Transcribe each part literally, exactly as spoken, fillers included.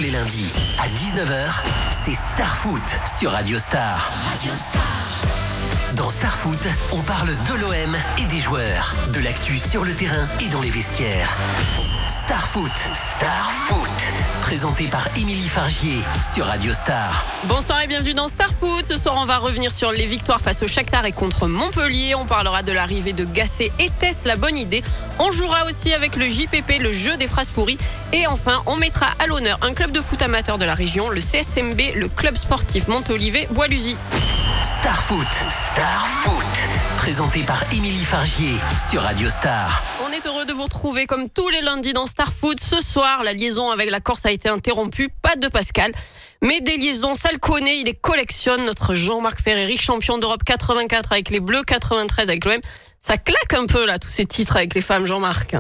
les lundis à dix-neuf heures, c'est Star Foot sur Radio Star. Radio Star. Dans Star Foot, on parle de l'O M et des joueurs, de l'actu sur le terrain et dans les vestiaires. Star Foot, Star Foot, présenté par Émilie Fargier sur Radio Star. Bonsoir et bienvenue dans Star Foot. Ce soir, on va revenir sur les victoires face au Shakhtar et contre Montpellier. On parlera de l'arrivée de Gasset. Était-ce la bonne idée? On jouera aussi avec le J P P, le jeu des phrases pourries. Et enfin, on mettra à l'honneur un club de foot amateur de la région, le C S M B, le club sportif Montolivet-Bois-Luzy. Star Foot, Star Foot, présenté par Émilie Fargier sur Radio Star. On est heureux de vous retrouver comme tous les lundis dans Star Foot. Ce soir, la liaison avec la Corse a été interrompue, pas de Pascal, mais des liaisons, ça le connaît, il les collectionne, notre Jean-Marc Ferreri, champion d'Europe quatre-vingt-quatre avec les Bleus, quatre-vingt-treize avec l'O M. Ça claque un peu là, tous ces titres avec les femmes, Jean-Marc.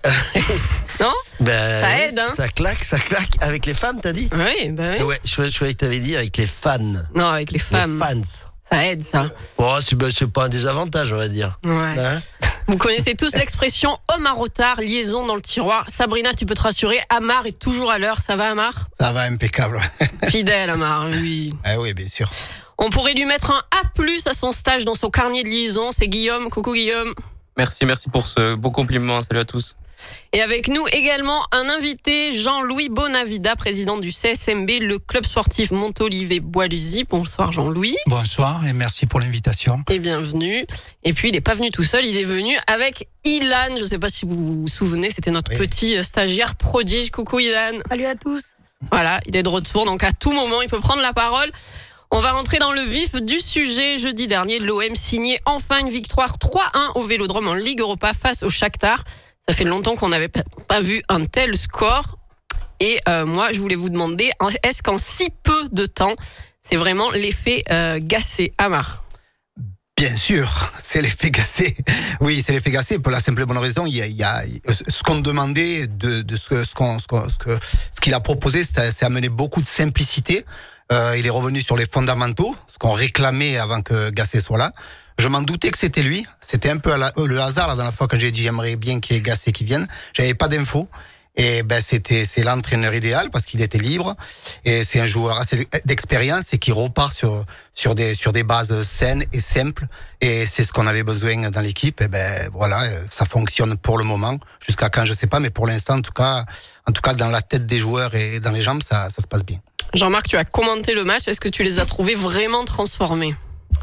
Non ben, ça aide, hein. Ça claque, ça claque. Avec les femmes, t'as dit? Oui, ben oui. Ouais, je, je croyais que t'avais dit avec les fans. Non, avec les femmes. Les fans. Ça aide, ça. Oh, c'est, ben, c'est pas un désavantage, on va dire. Ouais. Hein? Vous connaissez tous l'expression homme à retard, liaison dans le tiroir. Sabrina, tu peux te rassurer, Amar est toujours à l'heure. Ça va, Amar? Ça va, impeccable. Fidèle, Amar, oui. Ah oui, bien sûr. On pourrait lui mettre un A plus à son stage dans son carnet de liaison. C'est Guillaume. Coucou, Guillaume. Merci, merci pour ce beau compliment. Salut à tous. Et avec nous également un invité, Jean-Louis Bonavida, président du C S M B, le club sportif Montolivet-Bois-Luzy. Bonsoir Jean-Louis. Bonsoir et merci pour l'invitation. Et bienvenue. Et puis il n'est pas venu tout seul, il est venu avec Ilan. Je ne sais pas si vous vous souvenez, c'était notre oui. petit stagiaire prodige. Coucou Ilan. Salut à tous. Voilà, il est de retour, donc à tout moment il peut prendre la parole. On va rentrer dans le vif du sujet. Jeudi dernier, l'O M signait enfin une victoire trois un au Vélodrome en Ligue Europa face au Shakhtar. Ça fait longtemps qu'on n'avait pas vu un tel score. Et euh, moi, je voulais vous demander, est-ce qu'en si peu de temps, c'est vraiment l'effet euh, Gasset, Amar? Bien sûr, c'est l'effet Gasset. Oui, c'est l'effet Gasset pour la simple et bonne raison. Il y a, il y a ce qu'on demandait, de, de ce, ce, qu'on, ce, qu'on, ce, que, ce qu'il a proposé, c'est, c'est amener beaucoup de simplicité. Euh, il est revenu sur les fondamentaux, ce qu'on réclamait avant que Gasset soit là. Je m'en doutais que c'était lui. C'était un peu à la, le hasard la dernière fois quand j'ai dit j'aimerais bien qu'il y ait Gasset qui vienne. J'avais pas d'infos. Et ben c'était c'est l'entraîneur idéal parce qu'il était libre et c'est un joueur assez d'expérience et qui repart sur sur des sur des bases saines et simples et c'est ce qu'on avait besoin dans l'équipe. Et ben voilà, ça fonctionne pour le moment. Jusqu'à quand je sais pas, mais pour l'instant en tout cas en tout cas dans la tête des joueurs et dans les jambes ça ça se passe bien. Jean-Marc, tu as commenté le match. Est-ce que tu les as trouvés vraiment transformés?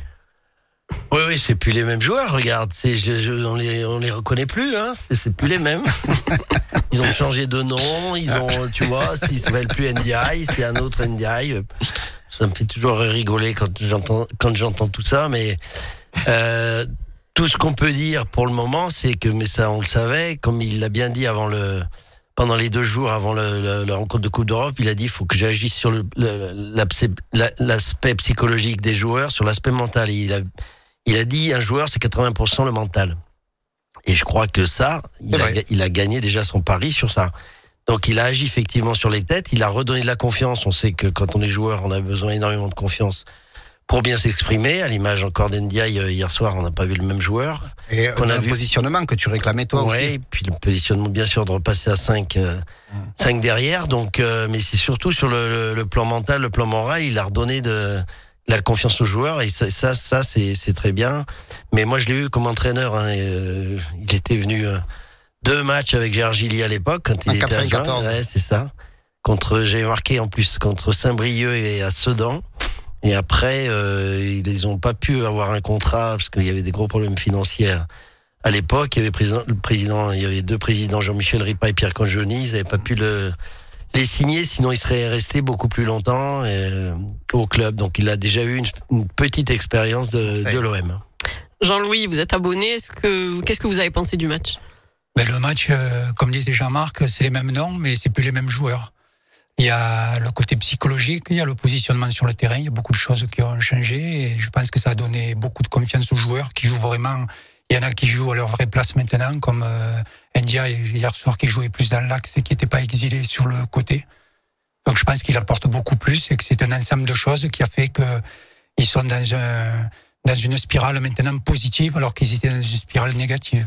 Oui, oui, c'est plus les mêmes joueurs, regarde, c'est, je, je, on les, on les reconnaît plus, hein, c'est, c'est plus les mêmes. Ils ont changé de nom, ils ont, tu vois, s'ils s'appellent plus N D I, c'est un autre N D I. Ça me fait toujours rigoler quand j'entends, quand j'entends tout ça, mais euh, tout ce qu'on peut dire pour le moment, c'est que, mais ça on le savait, comme il l'a bien dit avant le, pendant les deux jours avant le, le, la rencontre de Coupe d'Europe, il a dit il faut que j'agisse sur le, le, l'aspect psychologique des joueurs, sur l'aspect mental. Et il a Il a dit un joueur c'est quatre-vingts pour cent le mental. Et je crois que ça, il a, il a gagné déjà son pari sur ça. Donc il a agi effectivement sur les têtes, il a redonné de la confiance. On sait que quand on est joueur, on a besoin énormément de confiance pour bien s'exprimer. À l'image encore d'Ndiaye, hier soir, on n'a pas vu le même joueur. Et qu'on a un vu... positionnement que tu réclamais toi ouais, aussi. Et puis le positionnement bien sûr de repasser à cinq, euh, mmh. cinq derrière. Donc, euh, mais c'est surtout sur le, le, le plan mental, le plan moral, il a redonné de... la confiance aux joueurs et ça, ça, ça c'est, c'est très bien. Mais moi, je l'ai eu comme entraîneur. Hein, et, euh, il était venu euh, deux matchs avec Gérard Gilly à l'époque quand il en était quatre-vingt-quatorze. Ouais, c'est ça. Contre, j'ai marqué en plus contre Saint-Brieuc et à Sedan. Et après, euh, ils n'ont pas pu avoir un contrat parce qu'il y avait des gros problèmes financiers à l'époque. Il y avait président, le président, il y avait deux présidents, Jean-Michel Ripa et Pierre Conjoni. Ils n'avaient pas pu le les signer, sinon il serait resté beaucoup plus longtemps euh, au club. Donc il a déjà eu une, une petite expérience de, de l'O M. Jean-Louis, vous êtes abonné. Est-ce que, qu'est-ce que vous avez pensé du match? Ben, le match, euh, comme disait Jean-Marc, c'est les mêmes noms, mais c'est plus les mêmes joueurs. Il y a le côté psychologique, il y a le positionnement sur le terrain, il y a beaucoup de choses qui ont changé et je pense que ça a donné beaucoup de confiance aux joueurs qui jouent vraiment. Il y en a qui jouent à leur vraie place maintenant, comme euh, Ndia hier soir qui jouait plus dans l'axe et qui n'était pas exilé sur le côté. Donc je pense qu'il apporte beaucoup plus et que c'est un ensemble de choses qui a fait qu'ils sont dans, un, dans une spirale maintenant positive alors qu'ils étaient dans une spirale négative.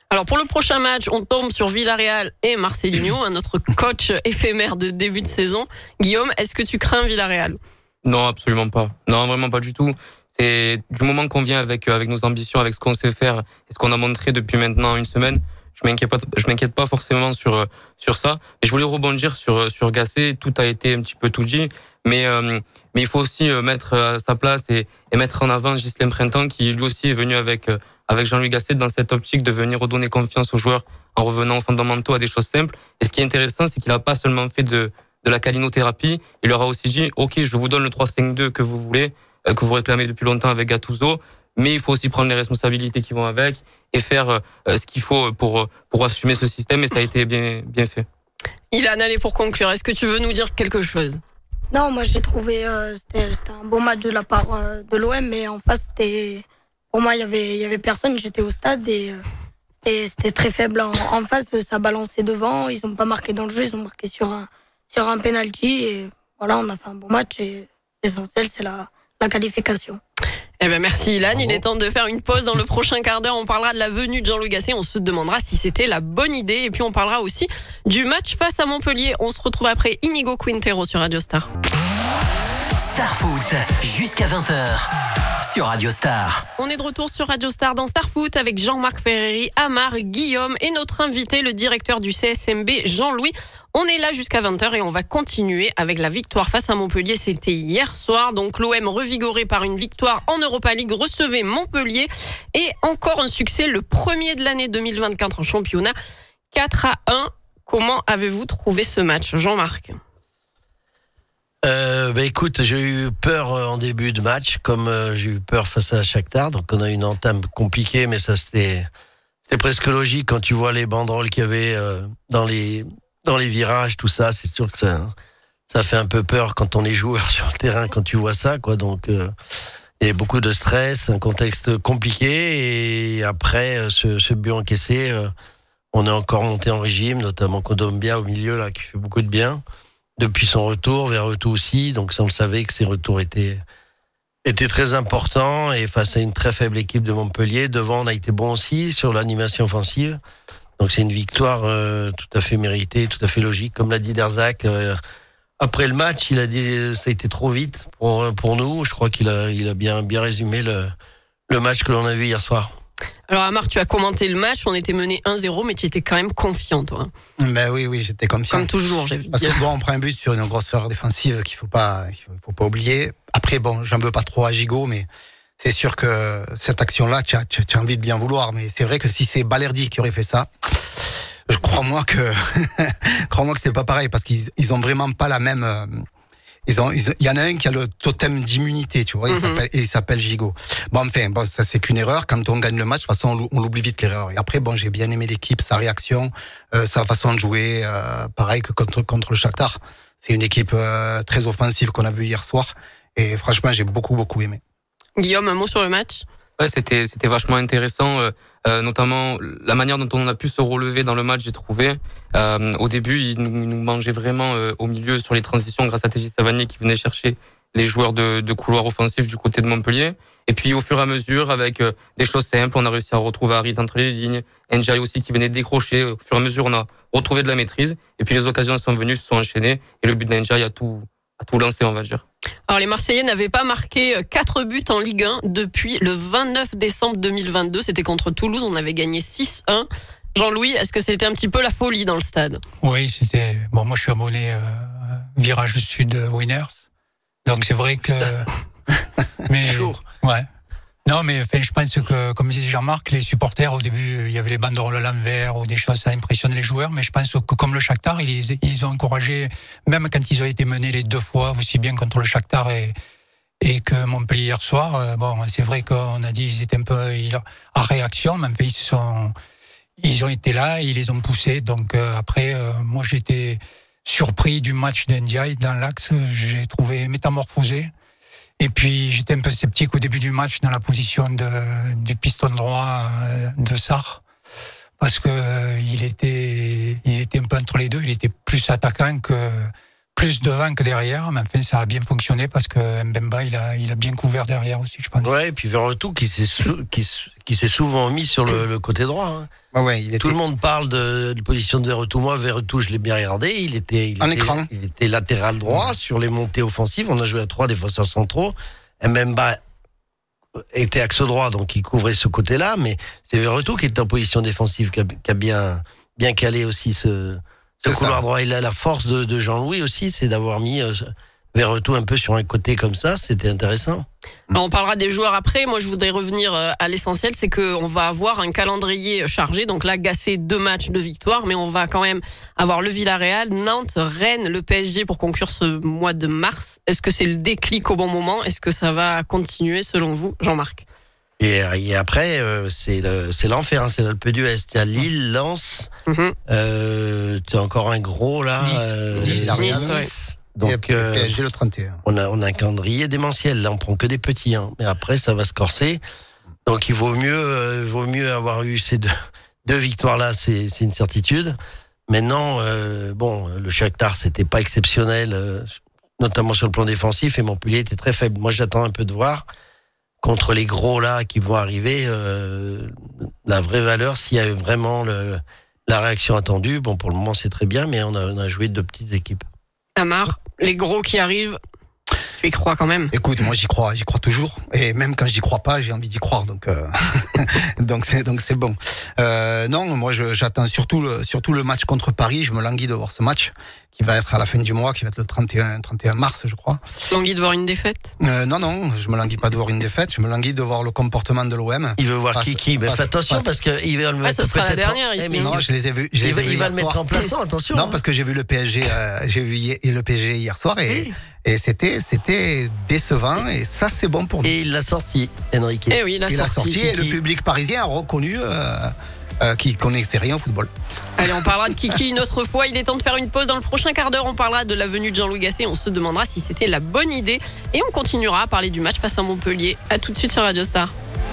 Alors pour le prochain match, on tombe sur Villarreal et Marcelinho, notre coach éphémère de début de saison. Guillaume, est-ce que tu crains Villarreal ? Non, absolument pas. Non, vraiment pas du tout. C'est du moment qu'on vient avec avec nos ambitions, avec ce qu'on sait faire et ce qu'on a montré depuis maintenant une semaine. Je m'inquiète pas, je m'inquiète pas forcément sur sur ça. Et je voulais rebondir sur sur Gasset. Tout a été un petit peu tout dit, mais euh, mais il faut aussi mettre à sa place et, et mettre en avant Ghislain Printemps, qui lui aussi est venu avec avec Jean-Louis Gasset dans cette optique de venir redonner confiance aux joueurs en revenant aux fondamentaux, à des choses simples. Et ce qui est intéressant, c'est qu'il a pas seulement fait de de la calinothérapie. Il leur a aussi dit, ok, je vous donne le trois cinq deux que vous voulez, euh, que vous réclamez depuis longtemps avec Gattuso, mais il faut aussi prendre les responsabilités qui vont avec et faire euh, ce qu'il faut pour pour assumer ce système, et ça a été bien bien fait. Ilan, allez, pour conclure, est-ce que tu veux nous dire quelque chose ? Non, moi j'ai trouvé euh, c'était, c'était un bon match de la part euh, de l'O M, mais en face c'était pour moi il y avait il y avait personne. J'étais au stade et, euh, et c'était très faible en, en face. Ça balançait devant, ils ont pas marqué dans le jeu, ils ont marqué sur un sur un penalty et voilà, on a fait un bon match et l'essentiel c'est la la qualification. Eh ben merci Ilan, Bravo. Il est temps de faire une pause. Dans le prochain quart d'heure, on parlera de la venue de Jean-Louis Gasset, on se demandera si c'était la bonne idée, et puis on parlera aussi du match face à Montpellier. On se retrouve après Inigo Quintero sur Radio Star. Star Foot, jusqu'à vingt heures sur Radio Star. On est de retour sur Radio Star dans Star Foot avec Jean-Marc Ferreri, Amar, Guillaume et notre invité, le directeur du C S M B, Jean-Louis. On est là jusqu'à vingt heures et on va continuer avec la victoire face à Montpellier. C'était hier soir, donc l'O M revigoré par une victoire en Europa League recevait Montpellier, et encore un succès, le premier de l'année deux mille vingt-quatre en championnat, quatre à un. Comment avez-vous trouvé ce match, Jean-Marc ? Euh, bah écoute, j'ai eu peur en début de match, comme euh, j'ai eu peur face à Shakhtar. Donc on a eu une entame compliquée, mais ça c'était c'était presque logique quand tu vois les banderoles qu'il y avait euh, dans les dans les virages, tout ça. C'est sûr que ça ça fait un peu peur quand on est joueur sur le terrain, quand tu vois ça, quoi. Donc euh, il y a beaucoup de stress, un contexte compliqué, et après ce, ce but encaissé, euh, on est encore monté en régime, notamment Kondogbia au milieu là qui fait beaucoup de bien. Depuis son retour, vers eux aussi, donc ça on le savait que ses retours étaient étaient très importants, et face à une très faible équipe de Montpellier, devant on a été bon aussi sur l'animation offensive, donc c'est une victoire euh, tout à fait méritée, tout à fait logique, comme l'a dit Derzac. Euh, après le match, il a dit ça a été trop vite pour pour nous. Je crois qu'il a il a bien bien résumé le le match que l'on a vu hier soir. Alors Amar, tu as commenté le match, on était mené un zéro, mais tu étais quand même confiant, toi. Ben oui, oui, j'étais confiant. Comme toujours, j'ai vu. Parce que bon, on prend un but sur une grosse erreur défensive qu'il faut pas, il faut, faut pas oublier. Après, bon, j'en veux pas trop à Gigot, mais c'est sûr que cette action-là, tu as, tu as envie de bien vouloir. Mais c'est vrai que si c'est Balerdi qui aurait fait ça, je crois-moi que, crois-moi que c'est pas pareil, parce qu'ils, ils ont vraiment pas la même. Euh, Ils ont, ils ont, il y en a un qui a le totem d'immunité, tu vois, il, mm-hmm. s'appelle, il s'appelle Gigot. Bon, enfin, bon, ça c'est qu'une erreur. Quand on gagne le match, de toute façon, on l'oublie vite l'erreur. Et après, bon, j'ai bien aimé l'équipe, sa réaction, euh, sa façon de jouer, euh, pareil que contre contre le Shakhtar. C'est une équipe euh, très offensive qu'on a vue hier soir, et franchement, j'ai beaucoup beaucoup aimé. Guillaume, un mot sur le match ? Ouais, c'était c'était vachement intéressant, euh, euh, notamment la manière dont on a pu se relever dans le match, j'ai trouvé. Euh, au début, ils nous, nous mangeaient vraiment euh, au milieu sur les transitions grâce à T J Savanier qui venait chercher les joueurs de, de couloir offensif du côté de Montpellier. Et puis au fur et à mesure, avec euh, des choses simples, on a réussi à retrouver Harit entre les lignes, Ndiaye aussi qui venait décrocher. Au fur et à mesure, on a retrouvé de la maîtrise. Et puis les occasions sont venues, se sont enchaînées, et le but d'Ndiaye a tout a tout lancé, on va dire. Alors les Marseillais n'avaient pas marqué quatre buts en Ligue un depuis le vingt-neuf décembre deux mille vingt-deux. C'était contre Toulouse, on avait gagné six un. Jean-Louis, est-ce que c'était un petit peu la folie dans le stade ? Oui, c'était... Bon, moi, je suis abonné euh, Virage Sud Winners. Donc, c'est vrai que... mais Chaud. Ouais. Non, mais enfin, je pense que, comme disait Jean-Marc, les supporters, au début, il y avait les banderoles à l'envers ou des choses, ça impressionne les joueurs. Mais je pense que, comme le Shakhtar, ils, ils ont encouragé, même quand ils ont été menés les deux fois, aussi bien contre le Shakhtar et, et que Montpellier hier soir. Euh, bon, c'est vrai qu'on a dit qu'ils étaient un peu en réaction, mais en fait, ils se sont... Ils ont été là, ils les ont poussés. Donc euh, après, euh, moi j'étais surpris du match d'Ndiaye dans l'axe. J'ai trouvé métamorphosé. Et puis j'étais un peu sceptique au début du match dans la position de, du piston droit euh, de Sarr, parce que euh, il était, il était un peu entre les deux. Il était plus attaquant que plus devant que derrière, mais enfin, ça a bien fonctionné parce que Mbemba, il a, il a bien couvert derrière aussi, je pense. Ouais, et puis Verretou qui s'est sou- qui, s- qui s'est souvent mis sur le, le côté droit. Hein. Ouais, ouais, il était Tout le monde parle de, de position de Verretou. Moi, Verretou, je l'ai bien regardé. Il était, il En était, écran. il était latéral droit sur les montées offensives. On a joué à trois défenseurs centraux. Mbemba était axe droit, donc il couvrait ce côté-là. Mais c'est Verretou qui est en position défensive, qui a, qui a bien, bien calé aussi ce, ce C'est couloir ça. droit. Il a la force de, de Jean-Louis aussi, c'est d'avoir mis euh, Verretou un peu sur un côté comme ça. C'était intéressant. Alors, on parlera des joueurs après. Moi, je voudrais revenir euh, à l'essentiel, c'est qu'on va avoir un calendrier chargé. Donc là, Gasset, deux matchs de victoire, mais on va quand même avoir le Villarreal, Nantes, Rennes, le P S G pour conclure ce mois de mars. Est-ce que c'est le déclic au bon moment? Est-ce que ça va continuer selon vous, Jean-Marc? Et, et après, euh, c'est le, c'est l'enfer, hein, c'est l'Alpe d'Huez. Il y a Lille, Lens, Mhm. euh, tu as encore un gros là. Nice. euh, Nice, Nice. ouais. Donc, et euh, P S G le trente et un. on a, on a un calendrier démentiel. Là, on prend que des petits, hein. Mais après, ça va se corser. Donc, il vaut mieux, euh, vaut mieux avoir eu ces deux, deux victoires-là, c'est, c'est une certitude. Maintenant, euh, bon, le Shakhtar, c'était pas exceptionnel, euh, notamment sur le plan défensif, et Montpellier était très faible. Moi, j'attends un peu de voir contre les gros là qui vont arriver, euh, la vraie valeur, s'il y a vraiment le, la réaction attendue. Bon, pour le moment, c'est très bien, mais on a, on a joué deux petites équipes. Amar, les gros qui arrivent, tu y crois quand même? Écoute, moi j'y crois, j'y crois toujours, et même quand j'y crois pas, j'ai envie d'y croire, donc euh, donc c'est donc c'est bon. Euh, non, moi je, j'attends surtout le, surtout le match contre Paris. Je me languis de voir ce match qui va être à la fin du mois, qui va être le trente et un, trente et un mars, je crois. Languis de voir une défaite? Euh, non, non, je me languis pas de voir une défaite. Je me languis de voir le comportement de l'O M. Il veut voir Passe- Kiki, mais passe- fais attention passe- parce qu'il va le Ah, mettre ce sera la peut-être. dernière en- ici. Eh, mais Non, il, je les ai vus. Je les il ai va, vus il va hier le mettre soir. en plaçant, attention. Non, hein. parce que j'ai vu le P S G, euh, j'ai vu hier- le P S G hier soir et, Oui. et c'était c'était décevant et ça c'est bon pour nous. Et il l'a sorti, Enrique. Eh oui, il a Il a sorti. sorti et le Kiki. public parisien a reconnu euh, euh, qu'il connaissait rien au football. Allez, on parlera de Kiki une autre fois. Il est temps de faire une pause. Dans le prochain quart d'heure, on parlera de la venue de Jean-Louis Gasset. On se demandera si c'était la bonne idée. Et on continuera à parler du match face à Montpellier. À tout de suite sur Radio Star.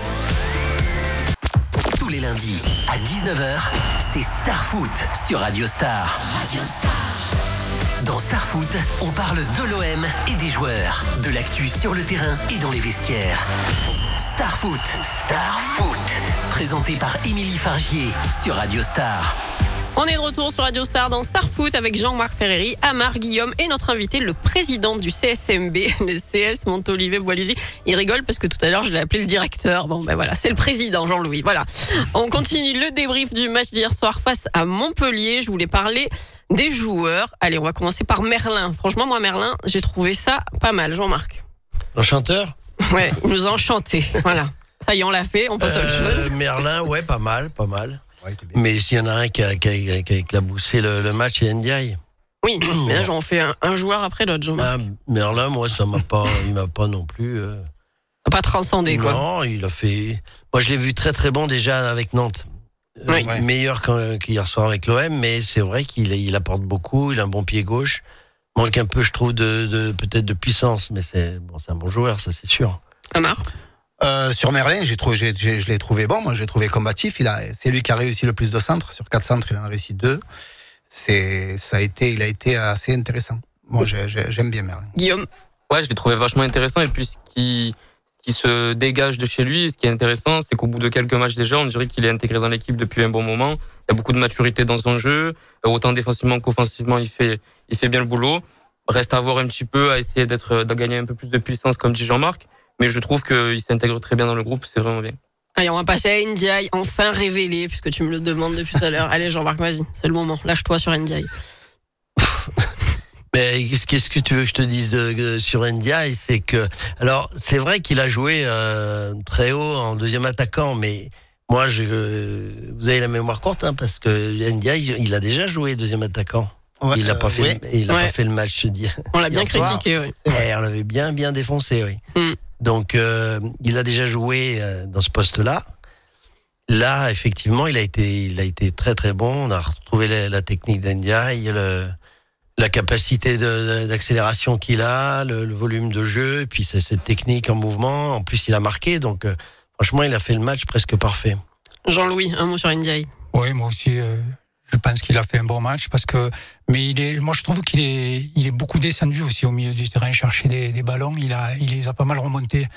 Tous les lundis à dix-neuf heures, c'est Star Foot sur Radio Star. Radio Star. Dans Star Foot, on parle de l'O M et des joueurs, de l'actu sur le terrain et dans les vestiaires. Star Foot, Star Foot, présenté par Émilie Fargier sur Radio Star. On est de retour sur Radio Star dans Star Foot avec Jean-Marc Ferreri, Amar Guillaume et notre invité, le président du C S M B, le C S Montolivet-Boilugie. Il rigole parce que tout à l'heure, je l'ai appelé le directeur. Bon, ben voilà, c'est le président, Jean-Louis. Voilà. On continue le débrief du match d'hier soir face à Montpellier. Je voulais parler des joueurs. Allez, on va commencer par Merlin. Franchement, moi, Merlin, j'ai trouvé ça pas mal, Jean-Marc. Un chanteur Ouais, il nous a enchantés. Voilà. Ça y est, on l'a fait, on passe à autre Euh, chose. Merlin, ouais, pas mal, pas mal. Ouais, il était bien. Mais s'il y en a un qui a, qui a, qui a éclaboussé le, le match, c'est Ndiaye. Oui, mais là, j'en fais un, un joueur après l'autre, Jean-Marc. Ah, Merlin, moi, ça m'a pas, il m'a pas non plus. euh, Pas transcendé, quoi. Non, il a fait. Moi, je l'ai vu très très bon déjà avec Nantes. Euh, Oui. il est meilleur qu'un- qu'hier soir avec l'O M, mais c'est vrai qu'il il apporte beaucoup. Il a un bon pied gauche. Manque un peu, je trouve, de, de peut-être de puissance, mais c'est bon, c'est un bon joueur, ça c'est sûr. Amar. Euh, sur Merlin, j'ai trouvé, j'ai, j'ai- je l'ai trouvé bon. Moi, je l'ai trouvé combatif. Il a, c'est lui qui a réussi le plus de centres. Sur quatre centres, il en a réussi deux. C'est, ça a été, il a été assez intéressant. Moi, j'ai- j'ai- j'aime bien Merlin. Guillaume. Ouais, je l'ai trouvé vachement intéressant. Et puis, ce qui, ce qui se dégage de chez lui, ce qui est intéressant, c'est qu'au bout de quelques matchs déjà, on dirait qu'il est intégré dans l'équipe depuis un bon moment. Il y a beaucoup de maturité dans son jeu. Autant défensivement qu'offensivement, il fait, il fait bien le boulot. Reste à voir un petit peu, à essayer d'être, de gagner un peu plus de puissance, comme dit Jean-Marc. Mais je trouve qu'il s'intègre très bien dans le groupe. C'est vraiment bien. Allez, on va passer à Ndiaye, enfin révélé, puisque tu me le demandes depuis tout à l'heure. Allez, Jean-Marc, vas-y, c'est le moment. Lâche-toi sur Ndiaye. Mais qu'est-ce qu'est-ce que tu veux que je te dise euh, sur Ndiaye, c'est que alors c'est vrai qu'il a joué euh, très haut en deuxième attaquant, mais moi je euh, vous avez la mémoire courte hein, parce que Ndiaye il a déjà joué deuxième attaquant. Ouais, il a pas euh, fait ouais. le, il a Ouais. pas fait le match, je dis. On l'a bien Hier soir. critiqué, oui. Et on l'avait bien bien défoncé, oui. Mm. Donc euh, il a déjà joué euh, dans ce poste-là. Là, effectivement, il a été, il a été très très bon. On a retrouvé la, la technique d'Ndiaye, le, la capacité de, de, d'accélération qu'il a, le, le volume de jeu, et puis c'est cette technique en mouvement. En plus, il a marqué, donc euh, franchement, il a fait le match presque parfait. Jean-Louis, un mot sur Ndiaye. Oui, moi aussi, euh, Je pense qu'il a fait un bon match parce que, mais il est, moi je trouve qu'il est, il est beaucoup descendu aussi au milieu du terrain chercher des, des ballons. Il a, il les a pas mal remontés.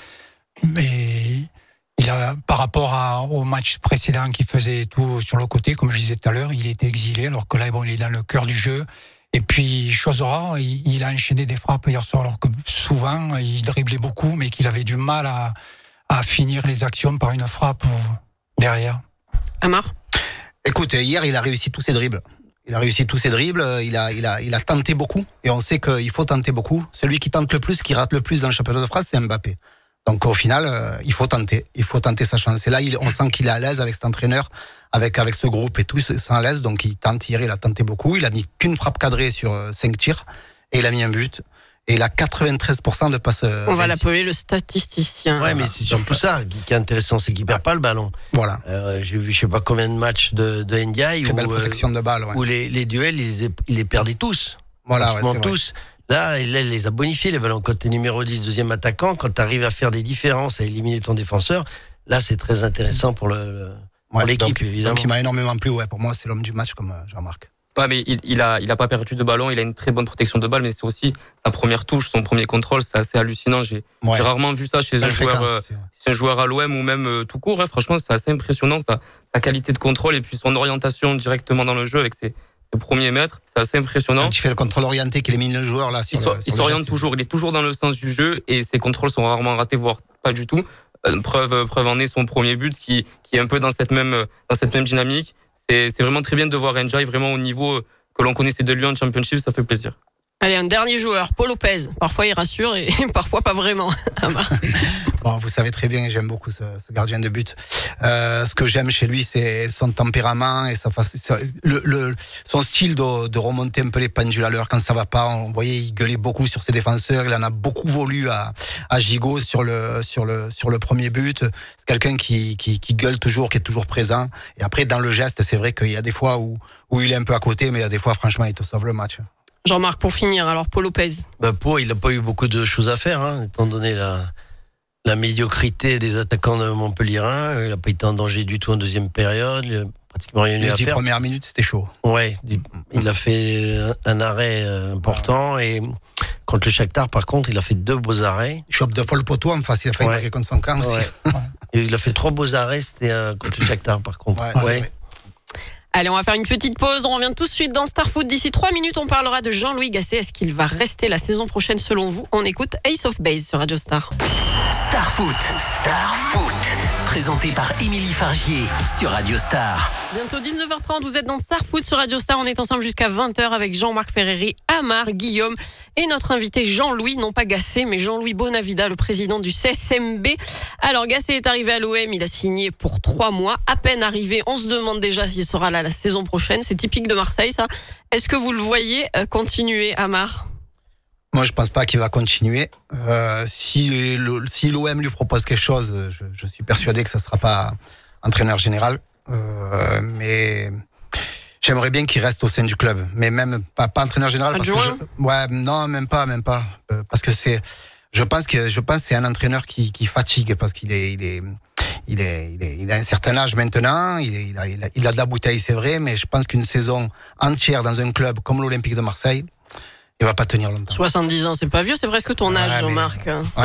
Mais il a, par rapport à, au match précédent qu'il faisait tout sur le côté, comme je disais tout à l'heure, il était exilé. Alors que là, bon, il est dans le cœur du jeu. Et puis, chose rare, il, il a enchaîné des frappes hier soir, alors que souvent, il driblait beaucoup, mais qu'il avait du mal à, à finir les actions par une frappe derrière. Amar ? Écoute, hier, il a réussi tous ses dribbles. Il a réussi tous ses dribbles, il a, il a, il a tenté beaucoup, et on sait qu'il faut tenter beaucoup. Celui qui tente le plus, qui rate le plus dans le championnat de France, c'est Mbappé. Donc au final, euh, il faut tenter, il faut tenter sa chance. Et là, il, on sent qu'il est à l'aise avec cet entraîneur, avec, avec ce groupe et tout, ils sont à l'aise, donc il tente hier, il a tenté beaucoup. Il a mis qu'une frappe cadrée sur euh, cinq tirs, et il a mis un but. Et il a quatre-vingt-treize pour cent de passes. Euh, On va réussies. l'appeler le statisticien. Ouais, mais c'est surtout ça qui est intéressant, c'est qu'il perd pas le ballon. Voilà. Euh, j'ai vu je sais pas combien de matchs de, de Ndiaye Très où, belle protection de balle. Ouais. où les, les duels, il les, il les perdait tous. Voilà, ouais, Pratiquement c'est vrai. tous. Là, il il les a bonifiés, les ballons. Quand tu es numéro dix, deuxième attaquant, quand tu arrives à faire des différences, à éliminer ton défenseur, là, c'est très intéressant pour, le, le- pour Ouais, l'équipe, donc, évidemment. donc il m'a énormément plu. Ouais, pour moi, c'est l'homme du match, comme euh, Jean-Marc. Ouais, mais il, il a, il a pas perdu de ballon. Il a une très bonne protection de balle, mais c'est aussi sa première touche, son premier contrôle. C'est assez hallucinant. J'ai, Ouais. j'ai rarement vu ça chez un Belle joueur, fréquence, euh, c'est vrai. chez un joueur à l'O M ou même euh, tout court. Hein. Franchement, c'est assez impressionnant sa, sa qualité de contrôle et puis son orientation directement dans le jeu avec ses, ses premiers mètres. C'est assez impressionnant. Quand il fait le contrôle orienté qu'il élimine le joueur là. Sur Il, le, s'or- sur il le s'oriente geste, toujours. Il est toujours dans le sens du jeu et ses contrôles sont rarement ratés, voire pas du tout. Euh, preuve, preuve en est son premier but qui, qui est un peu dans cette même, dans cette même dynamique. C'est, c'est vraiment très bien de voir Ndiaye vraiment au niveau que l'on connaissait de lui en Championship, ça fait plaisir. Allez, un dernier joueur, Paul Lopez. Parfois, il rassure et parfois pas vraiment. Amar. Bon, vous savez très bien que j'aime beaucoup ce, ce gardien de but. Euh, ce que j'aime chez lui, c'est son tempérament et sa façon, le, le, son style de, de remonter un peu les pendules à l'heure quand ça va pas. On voyait, il gueulait beaucoup sur ses défenseurs. Il en a beaucoup voulu à, à Gigot sur le, sur le, sur le premier but. C'est quelqu'un qui, qui, qui gueule toujours, qui est toujours présent. Et après, dans le geste, c'est vrai qu'il y a des fois où, où il est un peu à côté, mais il y a des fois, franchement, il te sauve le match. Jean-Marc, pour finir, alors Paul Lopez. Bah, Pau, il n'a pas eu beaucoup de choses à faire, hein, étant donné la, la médiocrité des attaquants de Montpellierin. Il n'a pas été en danger du tout en deuxième période. Il a pratiquement rien eu Les à dix faire. premières minutes, c'était chaud. Ouais, il a fait un, un arrêt euh, important et contre le Shakhtar, par contre, il a fait deux beaux arrêts. Il chope deux fois le poteau en face, il a failli Ouais. marquer contre son camp aussi. Ouais. Et il a fait trois beaux arrêts, c'était euh, contre le Shakhtar, par contre. Ouais, c'est vrai. Allez, on va faire une petite pause. On revient tout de suite dans Star Foot. D'ici trois minutes, on parlera de Jean-Louis Gasset. Est-ce qu'il va rester la saison prochaine selon vous? On écoute Ace of Base sur Radio Star. Star Foot, Star Foot, présenté par Émilie Fargier sur Radio Star. Bientôt dix-neuf heures trente, vous êtes dans Star Foot sur Radio Star. On est ensemble jusqu'à vingt heures avec Jean-Marc Ferreri, Amar, Guillaume et notre invité Jean-Louis, non pas Gasset, mais Jean-Louis Bonavida, le président du C S M B. Alors Gasset est arrivé à l'O M, il a signé pour trois mois. À peine arrivé, on se demande déjà s'il sera là la saison prochaine. C'est typique de Marseille, ça. Est-ce que vous le voyez euh, continuer, Amar? Moi, je pense pas qu'il va continuer. Euh, si, le, si l'O M lui propose quelque chose, je, je suis persuadé que ça sera pas entraîneur général. Euh, mais j'aimerais bien qu'il reste au sein du club. Mais même pas, pas entraîneur général. Parce que Adjoint je, ouais, non, même pas, même pas. Euh, parce que c'est, je pense que je pense que c'est un entraîneur qui, qui fatigue parce qu'il est, il est, il est, il est, il a un certain âge maintenant. Il, est, il, a, il, a, il a de la bouteille, c'est vrai, mais je pense qu'une saison entière dans un club comme l'Olympique de Marseille, il va pas tenir longtemps. soixante-dix ans, c'est pas vieux, c'est presque ton âge, Ouais, mais- Jean-Marc.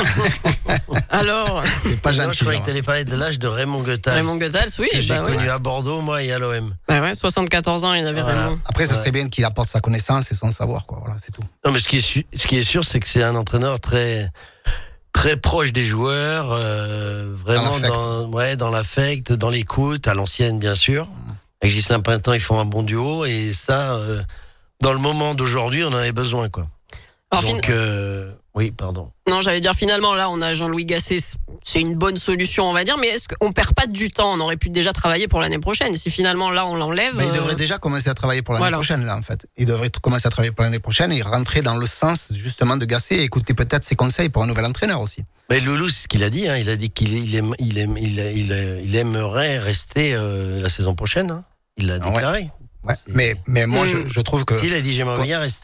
Ouais. Alors, C'est pas Non, gentil. je croyais que genre. tu allais parler de l'âge de Raymond Goethals. Raymond Goethals, oui, que j'ai bah ouais. connu à Bordeaux, moi, et à l'O M. Bah ouais, soixante-quatorze ans, il avait Voilà. Raymond. Après, ça Ouais. serait bien qu'il apporte sa connaissance et son savoir, quoi. Voilà, c'est tout. Non, mais ce qui est, su- ce qui est sûr, c'est que c'est un entraîneur très, très proche des joueurs, euh, vraiment l'affect. dans, ouais, dans l'affect, dans l'écoute, à l'ancienne, bien sûr. Avec Ghislain Printemps, ils font un bon duo, et ça, euh, dans le moment d'aujourd'hui, on en avait besoin, quoi. Alors, fin- Donc, euh, oui, pardon. Non, j'allais dire finalement, là, on a Jean-Louis Gasset, c'est une bonne solution, on va dire, mais est-ce qu'on perd pas du temps? On aurait pu déjà travailler pour l'année prochaine. Si finalement, là, on l'enlève. Mais il euh, devrait déjà commencer à travailler pour l'année voilà. prochaine, là, en fait. Il devrait t- commencer à travailler pour l'année prochaine et rentrer dans le sens, justement, de Gasset et écouter peut-être ses conseils pour un nouvel entraîneur aussi. Mais Loulou, c'est ce qu'il a dit, hein. Il a dit qu'il il aime, il aime, il, il, il aimerait rester euh, la saison prochaine, hein. Il l'a Ah ouais. déclaré. Ouais. C'est- Mais, mais moi, Mm. je, je trouve que. Il a dit, j'aimerais bien rester.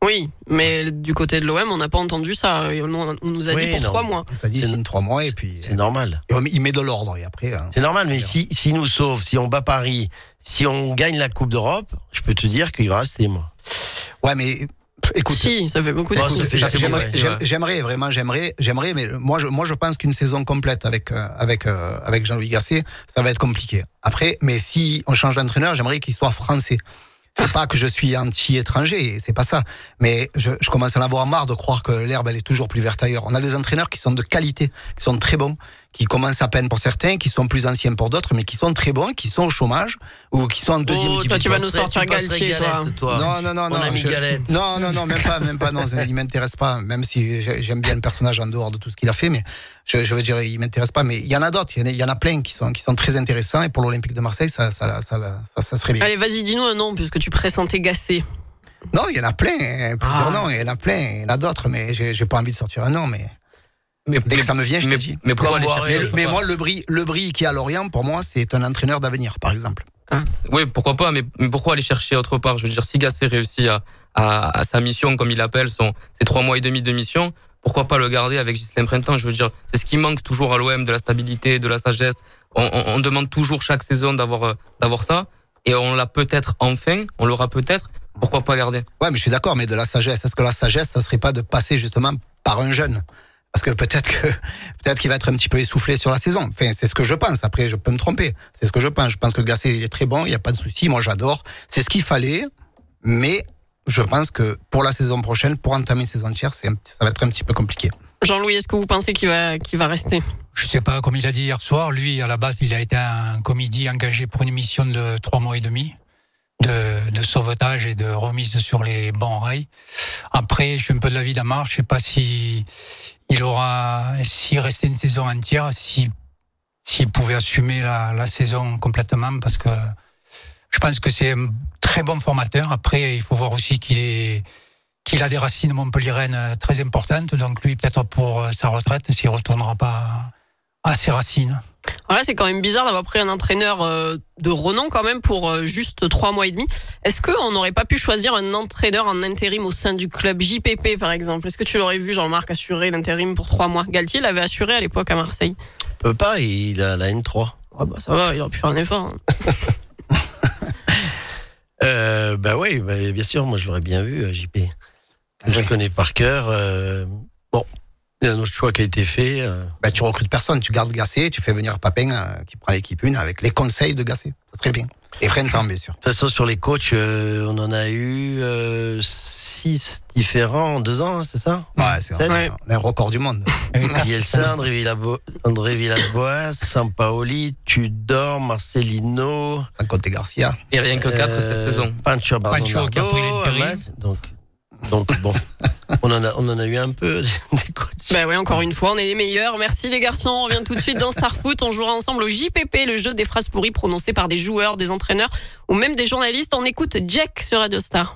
Oui, mais du côté de l'O M, on n'a pas entendu ça. On, on nous a Oui, dit pour non. trois mois. Ça dit signe trois mois et puis. C'est normal. Et on- il met de l'ordre et après. hein. C'est normal, mais si, si nous sauve, si on bat Paris, si on gagne la Coupe d'Europe, je peux te dire qu'il va rester, moi. Ouais, mais écoute. Si, ça fait beaucoup de Bon, foot. ça fait- c'est J'aimerais, bon, ouais. j'aime- j'aimerais vraiment, j'aimerais, j'aimerais, mais moi, je, moi, je pense qu'une saison complète avec euh, avec euh, avec Jean-Louis Gasset, ça va être compliqué. Après, mais si on change d'entraîneur, j'aimerais qu'il soit français. C'est pas que je suis anti-étranger, c'est pas ça. Mais je, je commence à en avoir marre de croire que l'herbe elle est toujours plus verte ailleurs. On a des entraîneurs qui sont de qualité, qui sont très bons, qui commencent à peine pour certains, qui sont plus anciens pour d'autres, mais qui sont très bons, qui sont au chômage ou qui sont en deuxième Oh, toi, division. tu vas nous passerais- sortir tu passerais Galtier, Galette, toi. toi. Non, non, non, Mon non. ami je- Galette. Non, non, non, même pas, même pas. Non, il m'intéresse pas. Même si j'ai- j'aime bien le personnage en dehors de tout ce qu'il a fait, mais je, je veux dire, il m'intéresse pas. Mais il y en a d'autres. Il y en a, il y en a plein qui sont qui sont très intéressants. Et pour l'Olympique de Marseille, ça, ça, ça, ça, ça, ça serait bien. Allez, vas-y, dis-nous un nom, puisque tu pressentais Gasset. Non, il y en a plein. hein, Plusieurs Ah. noms. Il y en a plein. Il y en a d'autres, mais j'ai j'ai pas envie de sortir un nom. Mais Mais, dès mais- que ça me vient, je mais, te dis. Mais pourquoi Comme aller Boiré, chercher Mais, je sais mais pas. moi, le bris, le bris qui est à Lorient, pour moi, c'est un entraîneur d'avenir, par exemple. Oui, pourquoi pas, mais, mais pourquoi aller chercher autre part? Je veux dire, si Gasset réussit à, à, à sa mission, comme il appelle, son, ses trois mois et demi de mission, pourquoi pas le garder avec Ghislain Printemps? Je veux dire, c'est ce qui manque toujours à l'O M, de la stabilité, de la sagesse. On, on, on demande toujours chaque saison d'avoir euh, d'avoir ça, et on l'a peut-être enfin, on l'aura peut-être. Pourquoi pas garder? Ouais, mais je suis d'accord, mais de la sagesse. Est-ce que la sagesse, ça serait pas de passer justement par un jeune? Parce que peut-être que peut-être qu'il va être un petit peu essoufflé sur la saison. Enfin, c'est ce que je pense. Après, je peux me tromper. C'est ce que je pense. Je pense que Gasset il est très bon. Il n'y a pas de souci. Moi, j'adore. C'est ce qu'il fallait. Mais je pense que pour la saison prochaine, pour entamer une saison entière, c'est un petit- ça va être un petit peu compliqué. Jean-Louis, est-ce que vous pensez qu'il va, qu'il va rester? Je sais pas, comme il a dit hier soir, lui, à la base, il a été un comédie engagé pour une mission de trois mois et demi de, de sauvetage et de remise sur les bons rails. Après, je suis un peu de l'avis d'Amar. Je sais pas si il aura, s'il restait une saison entière, si, s'il pouvait assumer la, la saison complètement, parce que je pense que c'est un très bon formateur. Après, il faut voir aussi qu'il est, qu'il a des racines montpelliéraines très importantes. Donc lui, peut-être pour sa retraite, s'il retournera pas à ses racines. Voilà, c'est quand même bizarre d'avoir pris un entraîneur euh, de renom quand même pour euh, juste trois mois et demi. Est-ce qu'on n'aurait pas pu choisir un entraîneur en intérim au sein du club J P P par exemple? Est-ce que tu l'aurais vu, Jean-Marc, assurer l'intérim pour trois mois? Galtier l'avait assuré à l'époque à Marseille. Il peut pas, il a la N trois. Ah bah ça va, il aurait pu faire un effort. hein. Euh, bah oui, bah, bien sûr, moi je l'aurais bien vu, euh, J P. Que je Oui. connais par cœur. euh, bon, il y a un autre choix qui a été fait. euh, Ben, tu recrutes personne. Tu gardes Gasset. Tu fais venir Papin euh, qui prend l'équipe une avec les conseils de Gasset. Ça serait bien. Et Printemps, bien sûr. De toute façon, sur les coachs, euh, on en a eu euh, six différents en deux ans, hein, c'est ça? Ouais, c'est Sept. un, un record du monde. Bielsa, André, Villabo- André Villas-Boas, Sampaoli, Tudor, Marcelino. Sans compter Garcia. Et rien que quatre cette euh, saison. Pancho Pancho qui a pris Bardonado, l'intérim. Ahmad. Donc, donc bon, on en, a, on en a eu un peu des coachs. Bah oui, encore une fois, on est les meilleurs. Merci les garçons. On revient tout de suite dans Star Foot. On jouera ensemble au J P P, le jeu des phrases pourries prononcées par des joueurs, des entraîneurs ou même des journalistes. On écoute Jack sur Radio Star.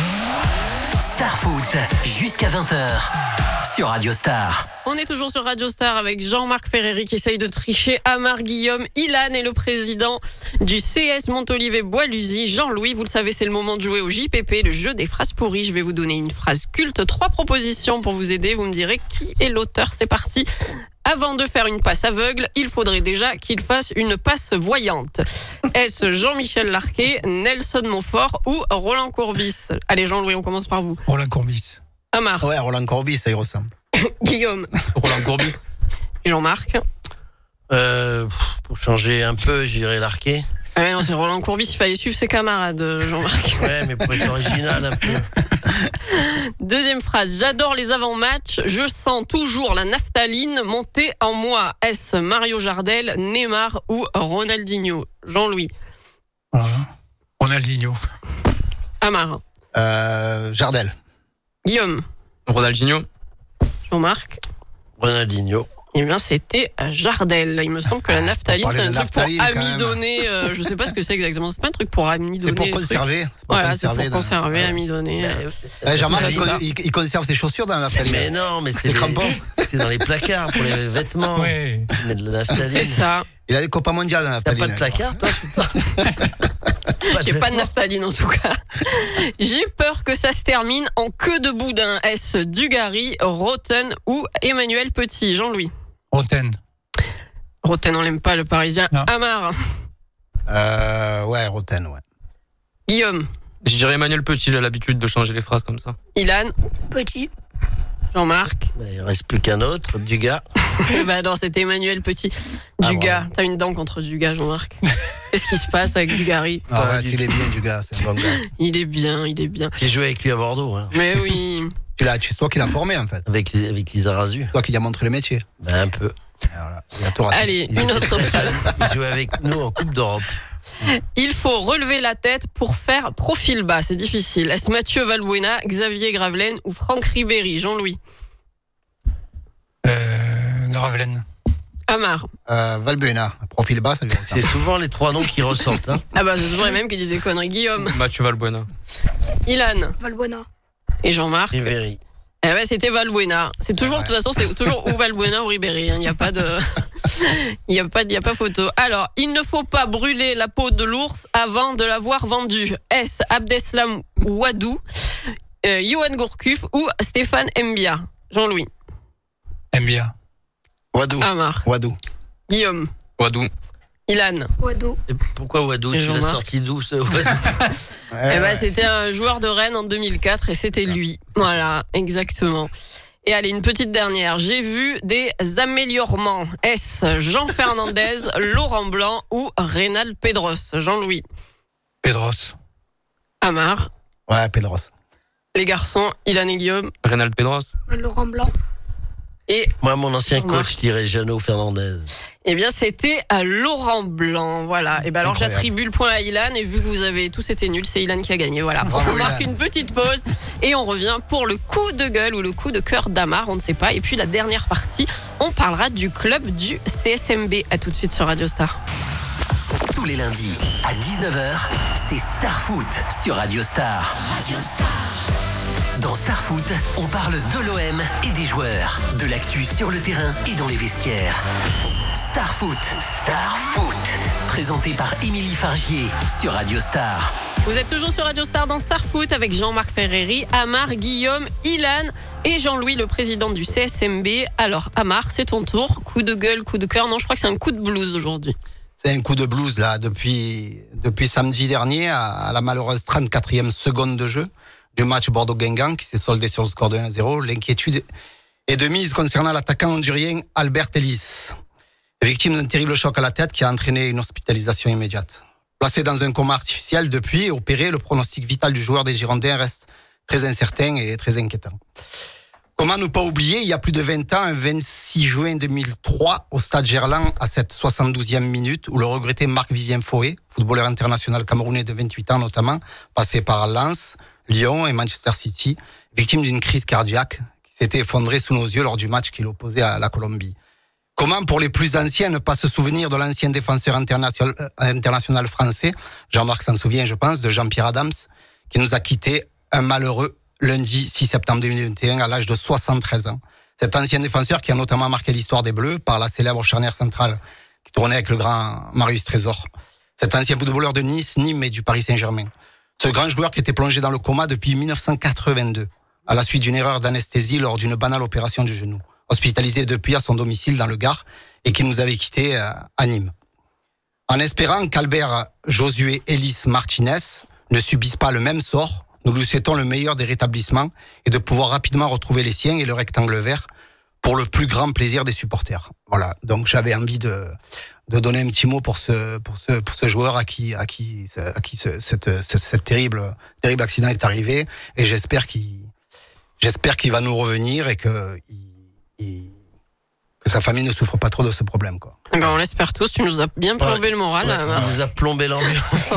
Star Foot, jusqu'à vingt heures sur Radio Star. On est toujours sur Radio Star avec Jean-Marc Ferreri qui essaye de tricher, Amar Guillaume, Ilan et le président du C S Montolivet Bois-Luzy, Jean-Louis. Vous le savez, c'est le moment de jouer au J P P, le jeu des phrases pourries. Je vais vous donner une phrase culte, trois propositions pour vous aider. Vous me direz qui est l'auteur. C'est parti. Avant de faire une passe aveugle, il faudrait déjà qu'il fasse une passe voyante. Est-ce Jean-Michel Larquet, Nelson Montfort ou Roland Courbis? Allez Jean-Louis, on commence par vous. Roland Courbis. Amar, Ouais, Roland Courbis, ça y ressemble. Guillaume, Roland Courbis. Jean-Marc. Euh, pff, pour changer un peu, j'irais l'arquer. Ah ouais, non, c'est Roland Courbis, il fallait suivre ses camarades, Jean-Marc. Ouais, mais pour être original un peu. Deuxième phrase, j'adore les avant-matchs, je sens toujours la naphtaline monter en moi. Est-ce Mario Jardel, Neymar ou Ronaldinho? Jean-Louis. Voilà. Ronaldinho. Amar. Euh, Jardel. Guillaume. Ronaldinho. Jean-Marc. Ronaldinho. Eh bien, c'était Jardel. Il me semble que la naphtaline, On c'est parlait un de truc pour naphtaline, quand même. amidonner. Euh, je sais pas ce que c'est exactement. C'est pas un truc pour amidonner. C'est pour le truc. conserver. C'est pour Voilà, c'est pour conserver dans- conserver, Ouais. amidonner. Ouais, Jean-Marc, Ça il, dit ça. il- il conserve ses chaussures dans la naphtaline. Mais non, mais c'est C'est les- crampons. c'est dans les placards pour les vêtements. Ouais. Tu mets de la C'est naphtaline. ça. Il a des copains mondiaux dans la T'as naphtaline. pas de placard, toi? Pas J'ai de pas de vêtements. naphtaline en tout cas. J'ai peur que ça se termine en queue de boudin. Est-ce Dugarry, Roten ou Emmanuel Petit? Jean-Louis. Roten. Roten, on l'aime pas, le Parisien. Non. Amar. Euh, ouais, Roten, ouais. Guillaume. Je dirais Emmanuel Petit, il a l'habitude de changer les phrases comme ça. Ilan. Petit. Jean-Marc. Mais il reste plus qu'un autre, du gars. Bah non, c'était Emmanuel Petit. Ah, Dugas. T'as une dent contre Dugas, Jean-Marc. Qu'est-ce qui se passe avec Dugarry? Ah Ouais, ouais, du tu l'es bien, du gars, c'est un bon gars. Il est bien, il est bien. J'ai joué avec lui à Bordeaux, hein, Mais oui. Tu l'as, c'est toi qui l'as formé, en fait. avec, les- avec Lisa Razu. C'est toi qui lui as montré le métier. Ben, un peu. Voilà, il a tout raté. Allez, une autre phrase. Il jouait avec nous en Coupe d'Europe. Il faut relever la tête pour faire profil bas. C'est difficile. Est-ce Mathieu Valbuena, Xavier Gravelaine ou Franck Ribéry? Jean-Louis. Euh, Gravelaine. Amar. Euh, Valbuena, profil bas, ça lui C'est ressemble. souvent les trois noms qui ressortent. Hein. Ah bah c'est toujours les mêmes qui disent des conneries. Guillaume. Mathieu Valbuena. Ilan. Valbuena. Et Jean-Marc. Ribéry. Eh ben, c'était Valbuena. C'est toujours, Ouais. de toute façon, c'est toujours ou Valbuena ou Ribéry. Il n'y a pas de, il n'y a pas, il y a pas photo. Alors, il ne faut pas brûler la peau de l'ours avant de l'avoir vendue. Est-ce Abdeslam Ouadou, euh, Johan Gourcuff ou Stéphane Mbia? Jean-Louis. Aime bien. Wadou. Amar. Wadou. Guillaume. Wadou. Ilan. Wado. Et pourquoi Wadou? Et Tu l'as Jean-Marc sorti d'où ce Wadou? Eh ben, c'était un joueur de Rennes en deux mille quatre et c'était lui. Voilà, exactement. Et allez, une petite dernière. J'ai vu des améliorements. Est-ce Jean Fernandez, Laurent Blanc ou Reynald Pedros? Jean-Louis. Pedros. Amar. Ouais, Pedros. Les garçons, Ilan et Guillaume. Reynald Pedros. Laurent Blanc. Et Moi, mon ancien Jean-Marc. coach dirait Jeannot Fernandez. eh bien, c'était à Laurent Blanc. Voilà. Et ben alors, Incroyable. j'attribue le point à Ilan. Et vu que vous avez tous été nuls, c'est Ilan qui a gagné. Voilà. Bravo, On marque Ilan. une petite pause et on revient pour le coup de gueule ou le coup de cœur d'Amar. On ne sait pas. Et puis, la dernière partie, on parlera du club du C S M B. À tout de suite sur Radio Star. Tous les lundis à dix-neuf heures, c'est Star Foot sur Radio Star. Radio Star. Dans Star Foot, on parle de l'O M et des joueurs, de l'actu sur le terrain et dans les vestiaires. Star Foot, Star Foot, présenté par Émilie Fargier sur Radio Star. Vous êtes toujours sur Radio Star dans Star Foot avec Jean-Marc Ferreri, Amar, Guillaume, Ilan et Jean-Louis, le président du C S M B. Alors, Amar, c'est ton tour. Coup de gueule, coup de cœur. Non, je crois que c'est un coup de blues aujourd'hui. C'est un coup de blues, là, depuis, depuis samedi dernier, à, à la malheureuse trente-quatrième seconde de jeu du match Bordeaux-Guingamp, qui s'est soldé sur le score de un à zéro. L'inquiétude est de mise concernant l'attaquant hondurien Albert Ellis, victime d'un terrible choc à la tête qui a entraîné une hospitalisation immédiate. Placé dans un coma artificiel depuis et opéré, le pronostic vital du joueur des Girondins reste très incertain et très inquiétant. Comment ne pas oublier, il y a plus de vingt ans, un vingt-six juin deux mille trois, au stade Gerland, à cette soixante-douzième minute, où le regretté Marc-Vivien Foé, footballeur international camerounais de vingt-huit ans notamment, passé par Lens, Lyon et Manchester City, victime d'une crise cardiaque qui s'était effondrée sous nos yeux lors du match qu'il opposait à la Colombie. Comment, pour les plus anciens, ne pas se souvenir de l'ancien défenseur international, euh, international français, Jean-Marc s'en souvient, je pense, de Jean-Pierre Adams, qui nous a quittés un malheureux lundi six septembre deux mille vingt et un à l'âge de soixante-treize ans. Cet ancien défenseur qui a notamment marqué l'histoire des Bleus par la célèbre charnière centrale qui tournait avec le grand Marius Trésor. Cet ancien footballeur de Nice, Nîmes et du Paris Saint-Germain. Ce grand joueur qui était plongé dans le coma depuis mille neuf cent quatre-vingt-deux à la suite d'une erreur d'anesthésie lors d'une banale opération du genou. Hospitalisé depuis à son domicile dans le Gard et qui nous avait quittés à Nîmes. En espérant qu'Albert Josué Ellis Martinez ne subisse pas le même sort, nous lui souhaitons le meilleur des rétablissements et de pouvoir rapidement retrouver les siens et le rectangle vert pour le plus grand plaisir des supporters. Voilà, donc j'avais envie de, de donner un petit mot pour ce, pour ce, pour ce joueur à qui, à qui, à qui ce, cette, cette, cette terrible, terrible accident est arrivé et j'espère qu'il, j'espère qu'il va nous revenir et que, il, il, que sa famille ne souffre pas trop de ce problème, quoi. Eh ben, on l'espère tous. Tu nous as bien plombé Ouais. le moral. Ouais, Amar. il nous a plombé l'ambiance.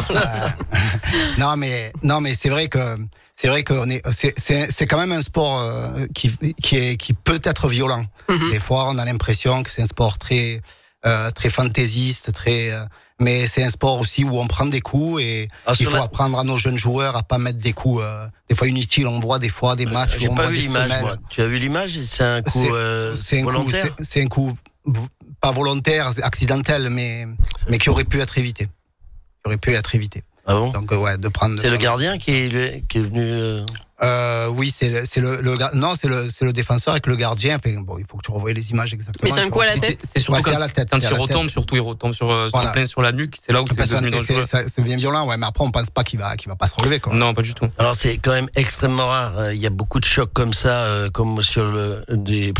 non mais non mais c'est vrai que c'est vrai que on est c'est c'est c'est quand même un sport euh, qui qui est qui peut être violent. Mhm. Des fois on a l'impression que c'est un sport très euh, très fantaisiste, très euh, mais c'est un sport aussi où on prend des coups et Ah, il sur faut la- apprendre à nos jeunes joueurs à pas mettre des coups euh, des fois inutiles. On voit des fois des matchs J'ai où on pas voit vu des l'image, semelles. moi. Tu as vu l'image? C'est un coup C'est- euh, c'est un coup, volontaire. c'est- c'est un coup v- pas volontaire, accidentel, mais mais qui aurait pu être évité. Qui aurait pu être évité. Ah bon? Donc, euh, ouais, de prendre. C'est le gardien qui est, qui est venu. Euh... Euh, oui, c'est le, c'est le, le non, c'est le, c'est le défenseur avec le gardien. Enfin, bon, il faut que tu revoies les images exactement. Mais c'est un coup à la tête. C'est, c'est surtout ouais, quand, c'est à la tête, quand c'est il à la retombe, tête. surtout il retombe sur, euh, voilà. sur plein sur la nuque. C'est là où c'est Personne, devenu dangereux. c'est, c'est bien violent, ouais. Mais après, on pense pas qu'il va, qu'il va pas se relever, quoi. Non, pas du tout. Alors c'est quand même extrêmement rare. Il y a beaucoup de chocs comme ça, euh, comme sur le des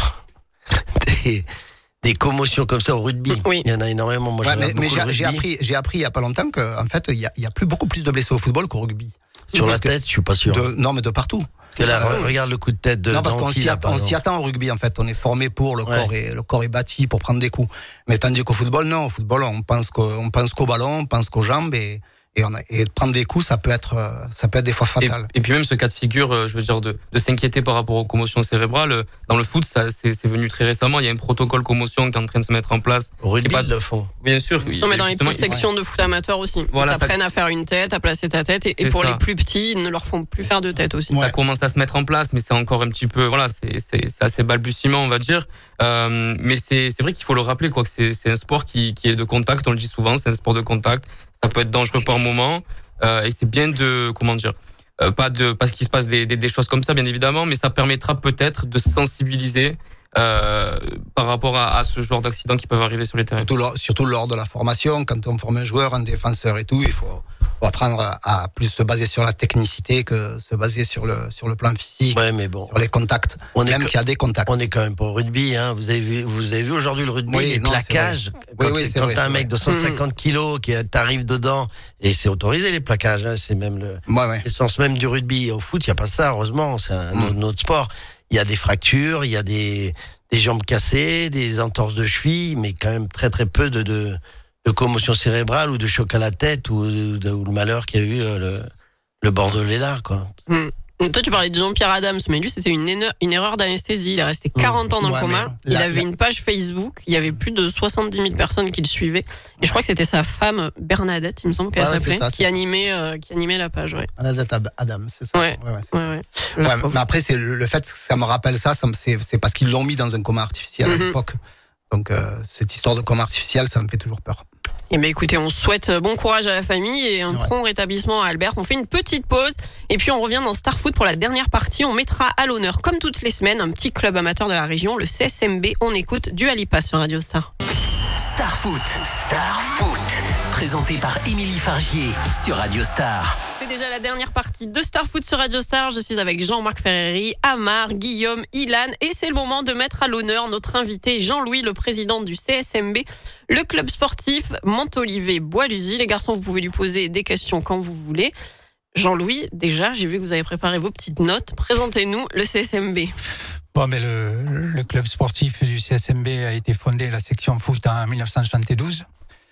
des, des commotions comme ça au rugby. Oui. Il y en a énormément. Moi, Ouais, je mais regarde mais beaucoup j'ai, le j'ai rugby. appris, j'ai appris il y a pas longtemps qu'en fait, il y a, il y a plus beaucoup plus de blessés au football qu'au rugby. Sur Parce la que tête, je suis pas sûr. de, non, mais de partout. Parce que là, Euh, regarde le coup de tête de non, parce qu'on Danti, s'y, là, att- par on s'y exemple. attend au rugby, en fait. On est formé pour, le, Ouais. corps est, le corps est bâti pour prendre des coups. Mais tandis qu'au football, non. Au football, on pense qu'au, on pense qu'au ballon, on pense qu'aux jambes. Et, et, on a, et prendre des coups, ça peut être, euh, ça peut être des fois Et, fatal. et puis même ce cas de figure, euh, je veux dire, de, de s'inquiéter par rapport aux commotions cérébrales, euh, dans le foot, ça, c'est, c'est venu très récemment. Il y a un protocole commotion qui est en train de se mettre en place. Au rugby, Qui est pas- ils le font. Bien sûr. oui, Non, mais dans les justement, petites il- sections de foot amateur aussi. Voilà, Ils ça- apprennent à faire une tête, à placer ta tête. Et, et C'est pour ça. les plus petits, ils ne leur font plus faire de tête aussi. Ouais. Ça commence à se mettre en place, mais c'est encore un petit peu, voilà, c'est, c'est, c'est assez balbutiement, on va dire. Euh, mais c'est, c'est vrai qu'il faut le rappeler, quoi, que c'est, c'est un sport qui, qui est de contact, on le dit souvent, c'est un sport de contact. Ça peut être dangereux par moment, euh, et c'est bien de, comment dire, euh, pas de, parce qu'il se passe des, des, des choses comme ça, bien évidemment, mais ça permettra peut-être de sensibiliser euh, par rapport à, à ce genre d'accidents qui peuvent arriver sur les terrains. Surtout lors, surtout lors de la formation, quand on forme un joueur, un défenseur et tout, il faut, faut apprendre à, à plus se baser sur la technicité que se baser sur le, sur le plan physique, Ouais, mais bon. sur les contacts. On est Même que- qu'il y a des contacts. On est quand même pas au rugby, hein. Vous avez vu, vous avez vu aujourd'hui le rugby, Oui, les non, c'est plaquages. vrai. Quand, Oui, oui, c'est- c'est quand vrai, t'as un c'est mec vrai. de cent cinquante kilos qui t'arrive dedans, et c'est autorisé les plaquages, hein. C'est même le, Ouais, ouais. l'essence même du rugby. Au foot, il n'y a pas ça, heureusement. C'est un Mm. autre, un autre sport. Il y a des fractures, il y a des, des jambes cassées, des entorses de cheville, mais quand même très très peu de, de, de commotion cérébrale ou de choc à la tête ou, de, ou le malheur qu'il y a eu euh, le, le Bordelais là, quoi. Hmm. Toi, tu parlais de Jean-Pierre Adams, mais lui, c'était une, éne- une erreur d'anesthésie. Il est resté quarante ans dans Ouais, le coma. mais Il la- avait la- une page Facebook. Il y avait plus de soixante-dix mille personnes qui le suivaient. Et je crois que c'était sa femme, Bernadette, il me semble qu'elle Ouais, ouais, s'appelait, c'est ça, qui, c'est- animait, euh, qui animait la page. Ouais. Anazat Ab- Adam, c'est ça. Ouais. ouais, c'est Ouais, ouais. La Ouais, pauvre. mais après, c'est le, le fait que ça me rappelle ça, ça me- c'est, c'est parce qu'ils l'ont mis dans un coma artificiel Mhm. à l'époque. Donc, euh, cette histoire de coma artificiel, ça me fait toujours peur. Eh bien, écoutez, on souhaite bon courage à la famille et un Ouais. prompt rétablissement à Albert. On fait une petite pause et puis on revient dans Star Foot pour la dernière partie. On mettra à l'honneur, comme toutes les semaines, un petit club amateur de la région, le C S M B. On écoute Dua Lipa sur Radio Star. Star Foot, Star Foot, présenté par Émilie Fargier sur Radio Star. C'est déjà la dernière partie de Star Foot sur Radio Star. Je suis avec Jean-Marc Ferreri, Amar, Guillaume, Ilan. Et c'est le moment de mettre à l'honneur notre invité Jean-Louis, le président du C S M B, le club sportif Montolivet-Bois-Luzy. Les garçons, vous pouvez lui poser des questions quand vous voulez. Jean-Louis, déjà, j'ai vu que vous avez préparé vos petites notes. Présentez-nous le C S M B. Bon, mais le, le club sportif du C S M B a été fondé, la section foot, en dix-neuf cent soixante-douze.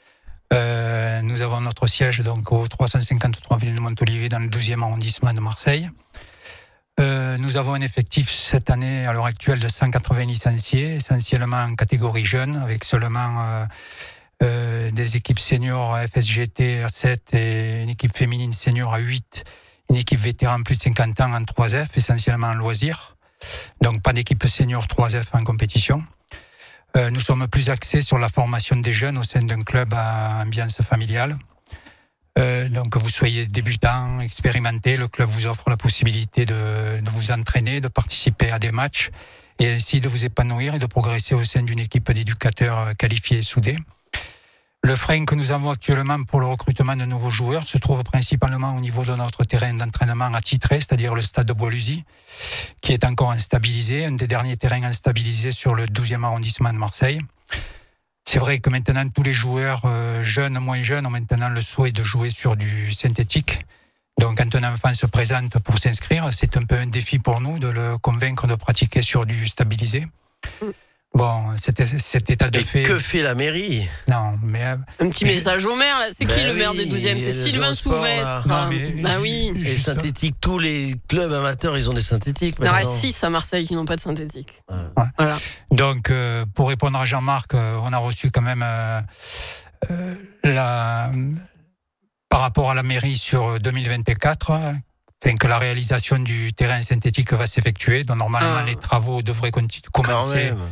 Euh, nous avons notre siège donc au trois cent cinquante-trois ville de Montolivet dans le douzième arrondissement de Marseille. Euh, nous avons un effectif cette année à l'heure actuelle de cent quatre-vingts licenciés, essentiellement en catégorie jeune, avec seulement euh, euh, des équipes seniors F S G T à sept et une équipe féminine senior à huit, une équipe vétéran plus de cinquante ans en trois F, essentiellement en loisirs. Donc pas d'équipe senior trois F en compétition. Euh, nous sommes plus axés sur la formation des jeunes au sein d'un club à ambiance familiale. Euh, donc que vous soyez débutant, expérimenté, le club vous offre la possibilité de, de vous entraîner, de participer à des matchs et ainsi de vous épanouir et de progresser au sein d'une équipe d'éducateurs qualifiés et soudés. Le frein que nous avons actuellement pour le recrutement de nouveaux joueurs se trouve principalement au niveau de notre terrain d'entraînement attitré, c'est-à-dire le stade de Bois-Luzy, qui est encore instabilisé, un des derniers terrains instabilisés sur le douzième arrondissement de Marseille. C'est vrai que maintenant, tous les joueurs euh, jeunes, moins jeunes, ont maintenant le souhait de jouer sur du synthétique. Donc, quand un enfant se présente pour s'inscrire, c'est un peu un défi pour nous de le convaincre de pratiquer sur du stabilisé. Bon, cet, cet état de Et fait... que fait la mairie? Non, mais... euh, Un petit message au maire, là. C'est qui Ben le maire oui, des douzièmes? C'est le Sylvain Jean Sport, Souvestre. là. Non, mais Bah ju- oui. Et juste- synthétique, tous les clubs amateurs, ils ont des synthétiques. Il y en a maintenant. six à Marseille qui n'ont pas de synthétique. Ouais. Voilà. Donc, euh, pour répondre à Jean-Marc, euh, on a reçu quand même euh, euh, la, par rapport à la mairie sur deux mille vingt-quatre, euh, enfin, que la réalisation du terrain synthétique va s'effectuer. Donc, normalement, Ah. les travaux devraient conti- Quand commencer, même.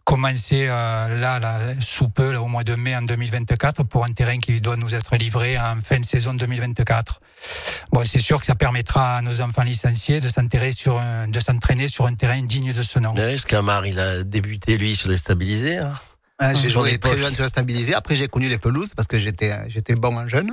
commencer euh, là, là, sous peu, là, au mois de mai en deux mille vingt-quatre, pour un terrain qui doit nous être livré en fin de saison deux mille vingt-quatre. Bon, c'est sûr que ça permettra à nos enfants licenciés de s'entraîner sur un, de s'entraîner sur un terrain digne de ce nom. Oui, parce qu'Amar, il a débuté, lui, sur les stabilisés. Hein. Ah, j'ai Son joué époque. très jeune sur la stabilisée. Après, j'ai connu les pelouses parce que j'étais, j'étais bon en jeune.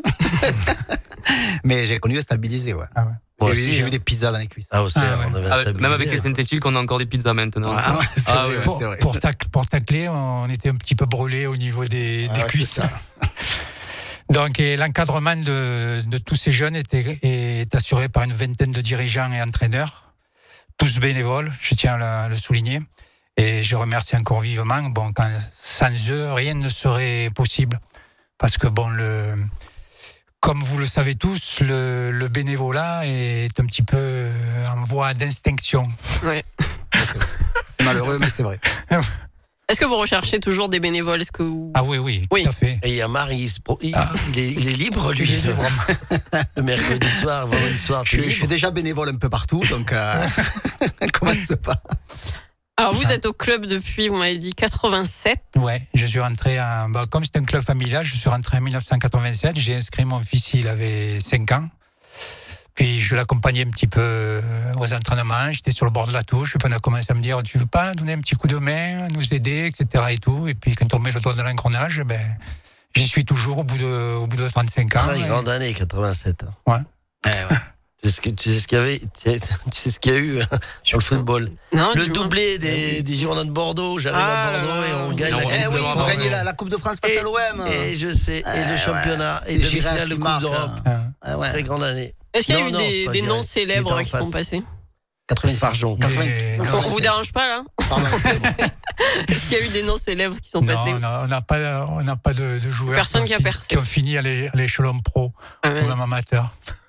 Mais j'ai connu les stabilisés, ouais. Ah ouais. Moi J'ai, aussi, j'ai hein. eu des pizzas dans les cuisses. Ah, aussi, Ah, on ouais. avait Ah, stabilisé, même avec les hein. synthétiques, on a encore des pizzas maintenant. Ah ouais, c'est Ah vrai, ouais. ouais, Pour, c'est vrai. pour, tac- pour tacler, on était un petit peu brûlés au niveau des, Ah des ouais, cuisses. c'est ça. Donc, et l'encadrement de, de tous ces jeunes était, est assuré par une vingtaine de dirigeants et entraîneurs, tous bénévoles, je tiens à le souligner. Et je remercie encore vivement. Bon, quand, sans eux, rien ne serait possible. Parce que, bon, le, comme vous le savez tous, le, le bénévolat est un petit peu en voie d'extinction. Ouais. C'est malheureux, mais c'est vrai. Est-ce que vous recherchez toujours des bénévoles? Est-ce que vous... Ah oui, oui, Oui. tout à fait. Et Amar, il, se pro- il, Ah. il est, il est libre, lui. Il est libre. Le mercredi soir, vendredi soir, Je, t'es je suis libre. déjà bénévole un peu partout, donc euh, commence pas. Alors, vous êtes au club depuis, vous m'avez dit, quatre-vingt-sept. Ouais, je suis rentré en, bah, comme c'est un club familial, je suis rentré en mille neuf cent quatre-vingt-sept. J'ai inscrit mon fils, il avait cinq ans. Puis je l'accompagnais un petit peu euh, aux entraînements. J'étais sur le bord de la touche. Puis on a commencé à me dire, tu veux pas donner un petit coup de main, nous aider, et cetera et tout. Et puis quand on met le doigt dans l'engrenage, ben, j'y suis toujours au bout de, au bout de trente-cinq ans. Très Et- grande année, quatre-vingt-sept. Ouais. Eh ouais. Tu sais ce que- tu sais ce qu'il y avait, tu sais, tu sais ce qu'il y a eu hein, sur le football. Non, Le dis-moi. doublé des, des Girondins de Bordeaux. J'arrive Ah à Bordeaux là et là. on gagne Et la on- Coupe Eh de oui, on France. va gagner la, la Coupe de France face Et- à l'O M. Et je sais, et Eh le championnat, ouais. et C'est Girard demi-finale de qui Coupe marque, d'Europe. hein. Ah. Ah ouais. Très grande année. Est-ce qu'il y a Non, eu non, des, c'est pas des Girard. noms Il était célèbres en qui face. sont passés? quatre-vingt-six. Farjon. Mais- On vous dérange pas, là? Pardon. Est-ce qu'il y a eu des noms célèbres qui sont Non, passés? on n'a on n'a pas, on n'a pas de, de joueurs Personne qui, qui a ont fini, percé. qui ont fini à l'é- à l'échelon pro Ah ouais. ou même amateur.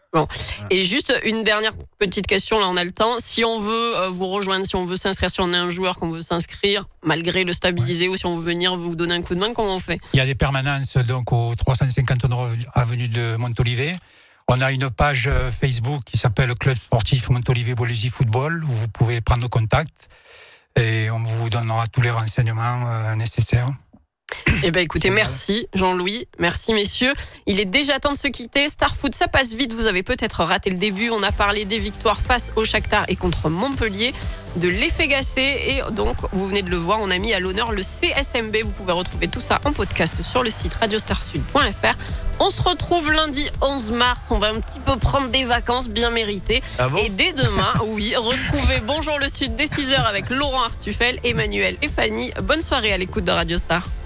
Et juste une dernière petite question, là on a le temps. Si on veut euh, vous rejoindre, si on veut s'inscrire, si on est un joueur qu'on veut s'inscrire, malgré le stabilisé, ou si on veut venir vous donner un coup de main, comment on fait? Il y a des permanences donc au trois cent cinquante-neuf avenue de Montolivet. On a une page euh, Facebook qui s'appelle Club Sportif Montolivet-Bollizy Football où vous pouvez prendre contact et on vous donnera tous les renseignements euh, nécessaires. Eh ben écoutez, merci Jean-Louis, merci messieurs. Il est déjà temps de se quitter. Starfoot, ça passe vite. Vous avez peut-être raté le début. On a parlé des victoires face au Shakhtar et contre Montpellier, de l'effet Gassé. Et donc, vous venez de le voir, on a mis à l'honneur le C S M B. Vous pouvez retrouver tout ça en podcast sur le site radio star sud point f r. On se retrouve lundi onze mars. On va un petit peu prendre des vacances bien méritées. Ah bon? Et dès demain, oui, retrouvez Bonjour le Sud dès six heures avec Laurent Artufel, Emmanuel et Fanny. Bonne soirée à l'écoute de Radio Star.